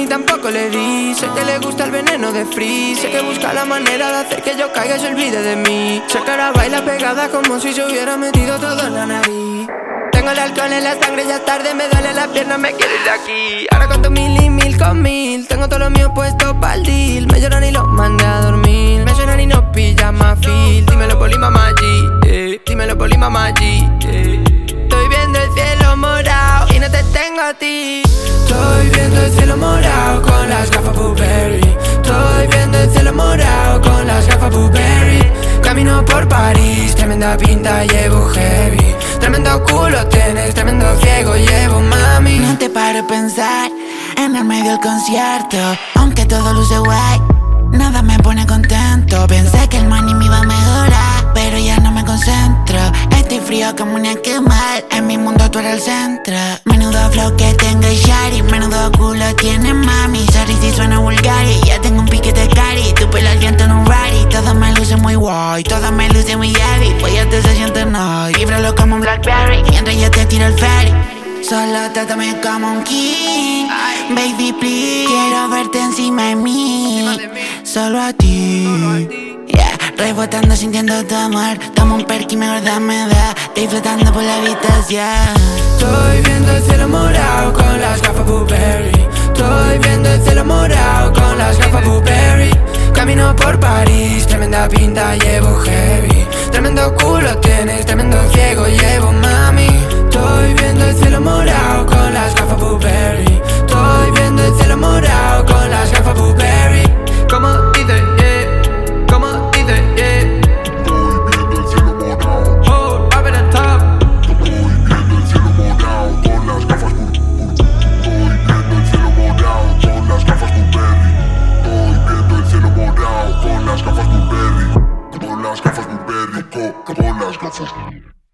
ni tampoco le di. Sé que le gusta el veneno de Free. Sé que busca la manera de hacer que yo caiga y se olvide de mí. Sé que ahora baila pegada como si se hubiera metido todo en la nariz. Tengo el alcohol en la sangre, ya es tarde, me duele la pierna, me quiero ir de aquí. Ahora cuento 1000 y 1000 con 1000. Tengo todo lo mío puesto pa'l deal. Me lloran y los mandé a dormir. Me suenan y no pillan más feel. Dímelo Poli Mamá G, dímelo Poli Mamá G, Estoy viendo el cielo morado y no te tengo a ti. Estoy viendo el cielo morado con las gafas Burberry. Estoy viendo el cielo morado con las gafas Burberry. Camino por París, tremenda pinta llevo heavy. Tremendo culo tienes, tremendo ciego llevo, mami. No te paro a pensar en el medio del concierto. Aunque todo luce guay, nada me pone contento. Pensé que el money me iba a mejorar, pero ya no me concentro. Estoy frío como una quemar. En mi mundo tú eres el centro. Menudo flow que tengo y shari. Menudo culo tiene mami. Sorry si suena vulgar y ya tengo un piquete de cari. Tu pelo al viento en un rari. Todo me luce muy guay, todo me luce muy heavy. Pues ya te se siente nice. Víbralo como un Blackberry mientras yo te tiro el ferry. Solo trátame como un king, baby please. Quiero verte encima de mí, solo a ti. Yeah, rebotando sintiendo tu amor. Toma un perk y mejor dame da. Estoy flotando por la habitación. Estoy viendo el cielo morado con las gafas Burberry. Estoy viendo el cielo morado con las gafas Burberry. Camino por París, tremenda pinta llevo heavy. Tremendo culo tienes, tremendo ciego llevo, mami. Estoy viendo el cielo morado con las gafas Burberry. Estoy viendo el cielo morado